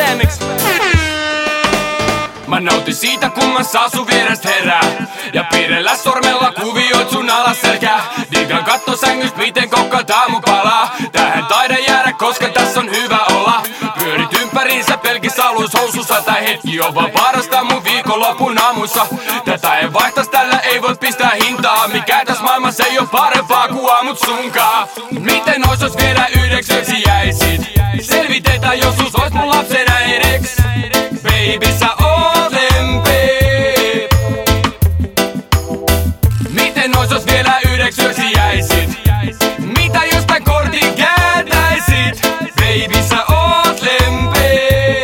meemiks. Mä nautin siitä kun mä saan sun vierestä herää ja piirrellä sormella kuvioit sun alasselkää. Digan katto sängyst miten kokkaat aamu palaa. Tähän taida jäädä koska tässä on hyvä olla. Pyörit ympäriinsä pelkissä alushousussa. Tää hetki on vaan parasta mun viikonlopun aamuissa. Tätä ei vaihtais tällä ei voi pistää hintaa. Mikä tässä maailmassa ei oo parempaa kuin aamut sunkaan. Miten ois jos vielä 9 yöksi jäisit? Selvitetään jos sus ois mun lapsen äidiks. Baby sä oot lempi. Miten ois jos vielä 9 yöksi jäisit? Mitä jos tän kortin kääntäisit? Baby sä oot lempi.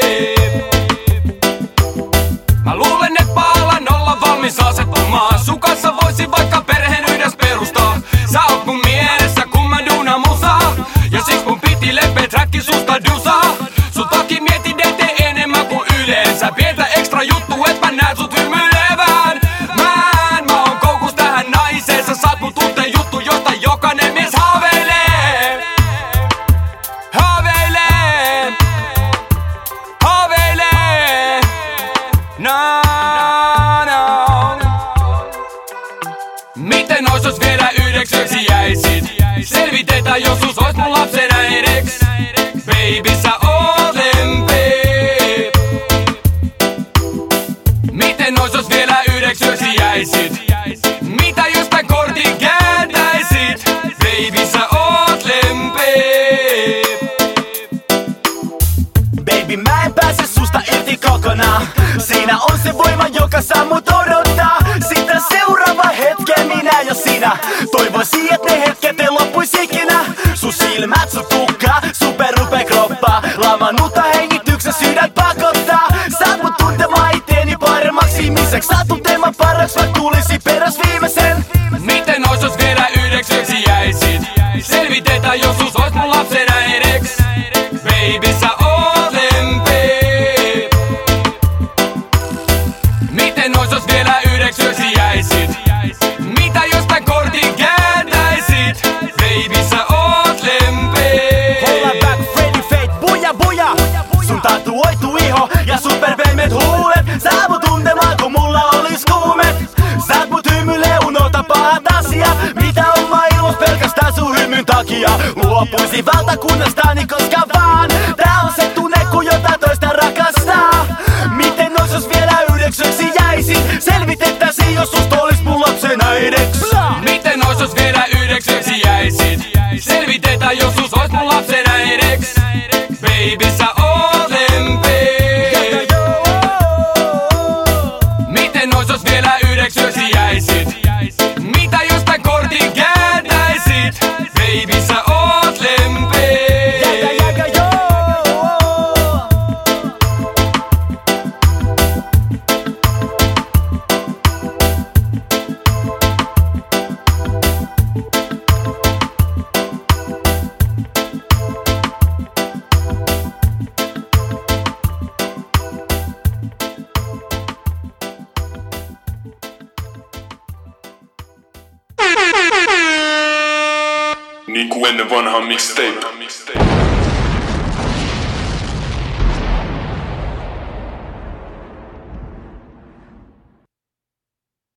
Mä luulen et paalan olla valmis asettumaan. Sun kanssa voisin vaikka perheen yhdessä perustaa. Sä oot mun mielessä kun mä duunan musaa. Ja siksi mun piti leppeä träkki susta dusaa. Sun toki mietin eteen enemmän kuin yleensä. Pientä ekstra juttu et mä näen sut hymyilevän. Mä oon koukus tähän naiseen. Sä saat mun tunteen juttu josta jokainen mies haaveilee. Haaveilee. Haaveilee. No. Miten ois jos vielä 9 yöksi jäisit? Selvitetään jos sus ois mun lapsen äidiks. Baby sä oot lempi. Miten ois jos vielä 9 yöksi jäisit? Mitä jos tän kortin kääntäisit? Baby sä oot lempi. Baby mä en pääse susta irti kokonaan. Siinä on se voima joka saa mut odottaa. Sitä seuraava hetken minä ja sinä. Toivoisin et ne hetket ei loppuis ikinä. Sun silmät, sun tukka, superupe kroppa. Lavannutta hengityksen sydän pakottaa. Saat mut tuntemaan itteeni paremmaksi ihmiseksi. Saat tuntemaan paraks vaik tulisi peräs viimeisen. Miten ois jos vielä 9 yöksi jäisit? Selvitetään jos sus ois mun lapsen äidiks. Baby sä oot lempi. Miten ois jos vielä 9 yöksi jäisit? Mitä jos tän kortin kääntäisit? Baby sä oot lempi. Hold back, Freddy Fate, buja buja. Sun tatuoitu iho ja superpehmeet huulet. Saat mut tuntemaan kun mulla olis kuumet. Saat mut hymyilee, unohta pahat asiat. Mitä on maailmas pelkästään sun hymyn takia. Luopuisin valtakunnastani koska vaan. Tää on se tunne kun jotain toista rakastaa. Miten ois jos vielä 9 yöksi jäisit? Selvitettäisiin jos susta olis mun lapsen äidiks. Miten ois jos vielä 9 yöksi jäisit? Selvitetään jos sus ois mun lapsen äidiks. Baby sä oot lempi. Miten ois jos vielä 9 yöksi jäisit? Mitä jos tän kortin kääntäisit? Baby sä oot lempi. Niin kuin ennen vanhaa mixtape.